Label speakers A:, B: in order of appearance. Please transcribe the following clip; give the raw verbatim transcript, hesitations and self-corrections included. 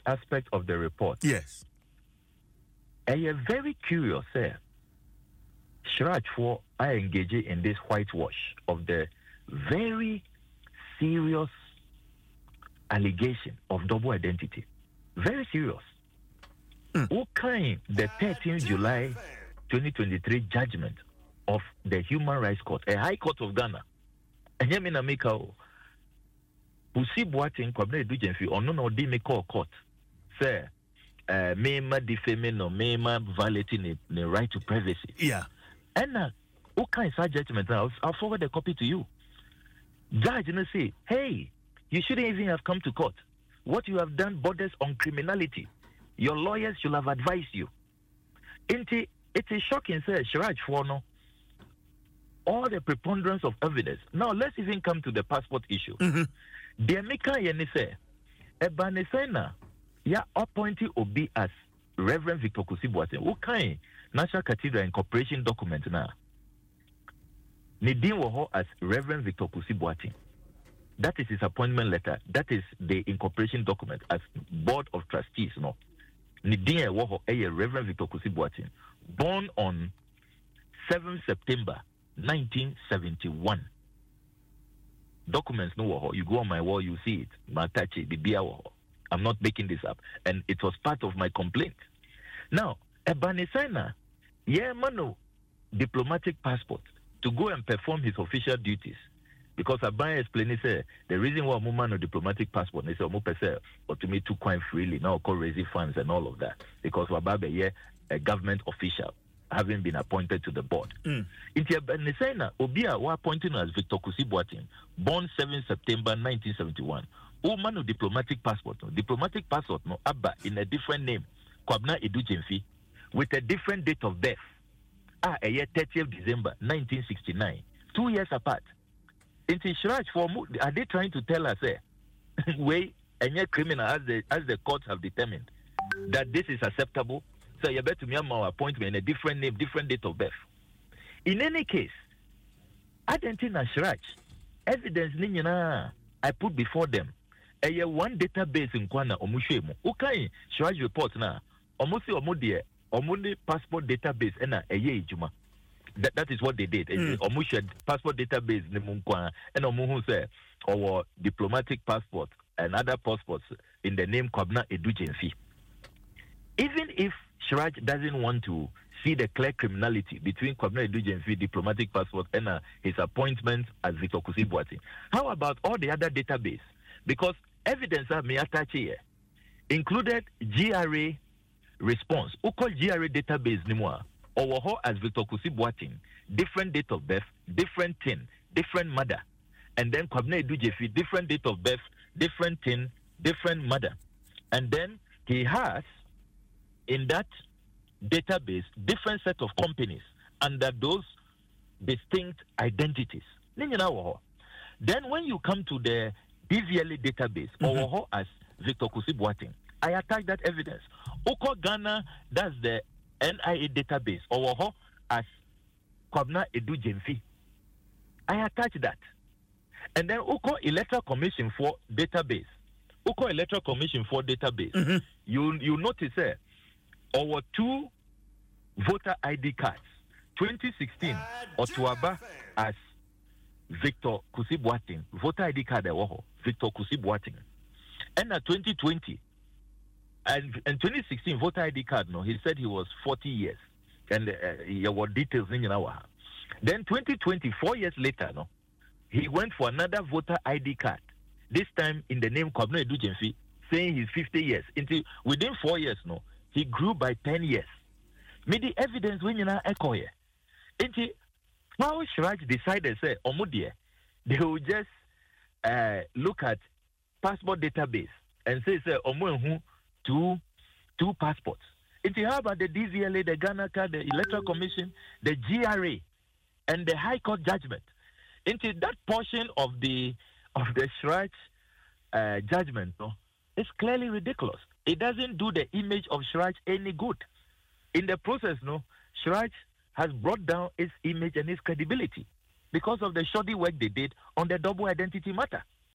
A: aspect of the report.
B: Yes.
A: I am very curious, sir. Shraj for I engage in this whitewash of the very serious allegation of double identity. Very serious. Mm. What kind the thirteenth of July twenty twenty-three judgment of the Human Rights Court, a High Court of Ghana, and Yamina Mika Pusi Boating Kwabne Dujenfi or no no di me call court. Sir, uh mema defaming or mema violating the right to privacy.
B: Yeah.
A: And uh what kind of judgment now? I'll forward the copy to you. Judge and say, hey, you shouldn't even have come to court. What you have done borders on criminality. Your lawyers should have advised you. It is shocking, sir. Shraj for no. All the preponderance of evidence. Now let's even come to the passport issue.
B: Mm-hmm.
A: The American yeni say, Ebanesena, ya appointee Obi as Reverend Victor Kusi Boateng. Who kind National Cathedral Incorporation document now? Nidin Woho as Reverend Victor Kusi Boateng. That is his appointment letter. That is the incorporation document as Board of Trustees. No, Nidin Woho a Reverend Victor Kusi Boateng, born on seventh of September nineteen seventy-one. Documents no woho. You go on my wall, you see it. Matachi Bibia woho. I'm not making this up, and it was part of my complaint. Now, Ebanesena, yeah, mano, diplomatic passport to go and perform his official duties. Because Aban explained, say the reason why Muma no diplomatic passport, they say Omo or to me too quite freely now call raising funds and all of that. Because Wababe yeah, a government official having been appointed to the board.
B: Mm.
A: Intia Benesena Obia was appointed as Victor Kusi Boateng, born seventh of September nineteen seventy-one. Uma no diplomatic passport, no diplomatic passport, no Abba in a different name, Kwabna Edujemfi, with a different date of birth. Ah, a year thirtieth of December nineteen sixty-nine, two years apart. In Shraj for are they trying to tell us, eh, way any criminal as the as the courts have determined that this is acceptable? So you better me my appointment in a different name, different date of birth. In any case, Argentina Shraj evidence ninyana I put before them. A year one database in Kwana Omushemu. Okay, Shraj report na Omusi Omudie Omuni passport database and a year juma. That, that is what they did. Mm. Omushed passport database ni munkwa and omuhu say our diplomatic passport and other passports in the name Kwabna Edujemfi. Even if Shraj doesn't want to see the clear criminality between Kwabna Edujemfi diplomatic passport and uh, his appointment as Victor Kusi Boateng, how about all the other database? Because evidence of me attach here included G R A response. Who call G R A database nimwa? Or how as Victor Kusi Boateng, different date of birth, different thing, different mother. And then Kwabna Edujemfi, different date of birth, different thing, different mother. And then he has in that database different set of companies under those distinct identities. Then when you come to the D V L A database, mm-hmm. or as Victor Kusi Boateng, I attach that evidence. Oko Ghana, that's the N I A database, or as Kwabna Edujemfi. I attach that. And then Oko Electoral Commission for database. Oko Electoral Commission for database.
B: Mm-hmm.
A: You you notice there, uh, our two voter I D cards. twenty sixteen, Otuaba as Victor Kusi Boateng. Voter I D card, Victor Kusi Boateng. And at twenty twenty, and in twenty sixteen voter I D card, no, he said he was forty years, and uh, he were details in our. Then twenty twenty, four years later, no, he went for another voter I D card. This time in the name Kwabna Edujemfi, saying he's fifty years. Until within four years, no, he grew by ten years. Me the evidence when you know echo here. Until how Shraj decided say Omudie, they will just uh, look at passport database and say say Omu two two passports. Until how about the D V L A, the Ghana card, the Electoral Commission, the G R A, and the High Court judgment? Into that portion of the of the Shraj uh, judgment, no, it's clearly ridiculous. It doesn't do the image of Shraj any good. In the process, no, Shraj has brought down its image and its credibility because of the shoddy work they did on the double identity matter.